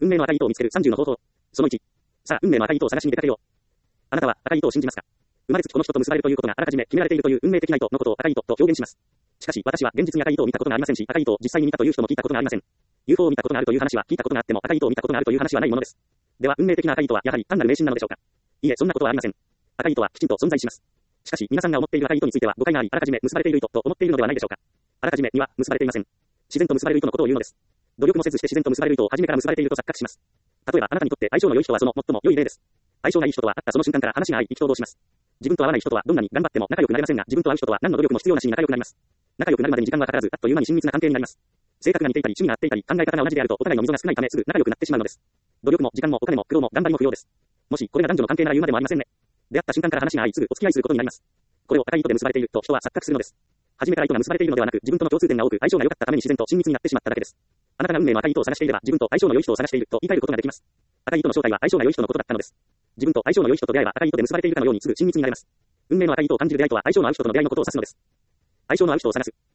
運命の赤い糸を見つける30の方法。その1。さあ、運命の赤い糸を探しに出かけよう。あなたは赤い糸を信じますか？生まれつきこの人と結ばれるということがあらかじめ決められているという運命的な糸のことを赤い糸と表現します。しかし、私は現実に赤い糸を見たことがありませんし、赤い糸を実際に見たという人も聞いたことがありません。UFO を見たことがあるという話は聞いたことがあっても、赤い糸を見たことがあるという話はないものです。では、運命的な赤い糸はやはり単なる迷信なのでしょうか？いいえ、そんなことはありません。赤い糸はきちんと存在します。しかし、皆さんが思っている赤い糸については誤解があり、あらかじめ結ばれている糸と思っているのではないでしょうか？あらかじめには結ばれていません。自然と結ばれる糸のことを言うのです。努力もせずして自然と結ばれる糸を初めから結ばれていると錯覚します。例えば、あなたにとって相性の良い人はその最も良い例です。相性がいい人とは会ったその瞬間から話が合い、意気投合します。自分と合わない人とはどんなに頑張っても仲良くなれませんが、自分と合う人とは何の努力も必要なしに仲良くなります。仲良くなるまでに時間はかからず、あっという間に親密な関係になります。性格が似ていたり、趣味が合っていたり、考え方が同じであるとお互いの溝が少ないためすぐ仲良くなってしまうのです。努力も時間もお金も苦労も頑張りも不要です。もしこれが男女の関係なら言うまでもありませんね。出会った瞬間から話が合い、すぐお付き合いすることになります。これを赤い糸で結ばれていると人は錯覚するのです。初めから糸が結ばれているのではなく、自分との共通点が多く相性が良かったために自然と親密になってしまっただけです。あなたが運命の赤い糸を探していれば、自分と相性の良い人を探していると言い換えることができます。赤い糸の正体は相性が良い人のことだったのです。自分と相性の良い人と出会えば赤い糸で結ばれているかのようにすぐ親密になれます。運命の赤い糸を感じる出会いとは相性の合う人との出会いのことを指すのです。相性の合う人を探す。